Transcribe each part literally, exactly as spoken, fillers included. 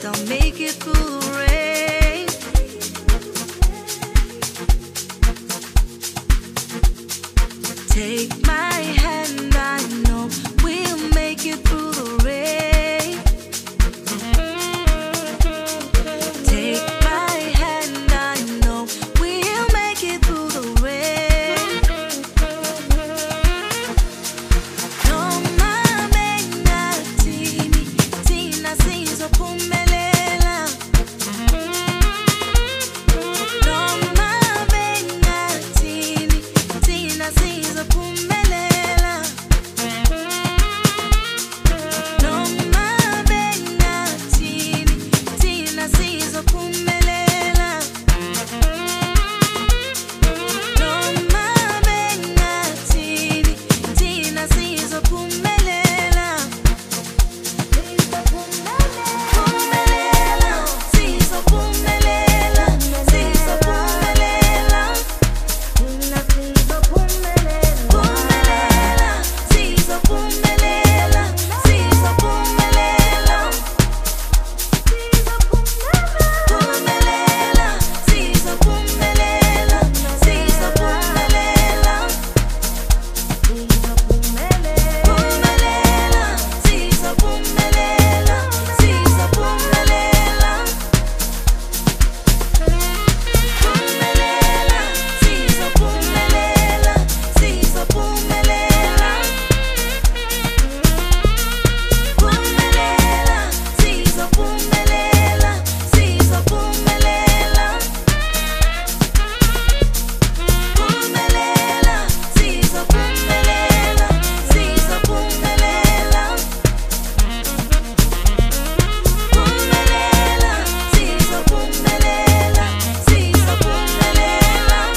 I'll make it through the rain. Take my hand, I know we'll make it through the rain. Take my hand, I know we'll make it through the rain. Noma bengathini, thina sizophumelela. Noma bengathini, thina sizophumelela. Noma bengathini, thina sizophumelela. Noma bengathini, thina sizophumelela. Phumelela, sizophumelela, sizophumelela. Phumelela, sizophumelela, sizophumelela. Phumelela, sizophumelela, sizophumelela. Phumelela, sizophumelela, sizophumelela. Phumelela, sizophumelela, sizophumelela. Phumelela, sizophumelela, sizophumelela. Phumelela, sizophumelela, sizophumelela. Phumelela, sizophumelela, sizophumelela.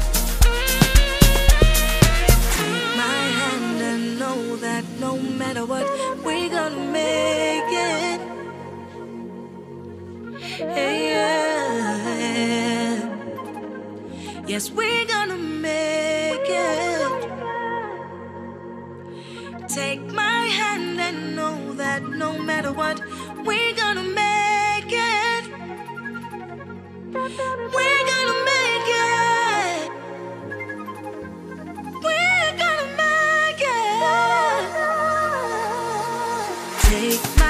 Take my hand and know that no matter what, we're gonna make it. Hey, yeah. Yes, we're gonna make it. Take my hand and know that no matter what, we're gonna make it. We're gonna make it. We're gonna make it. Take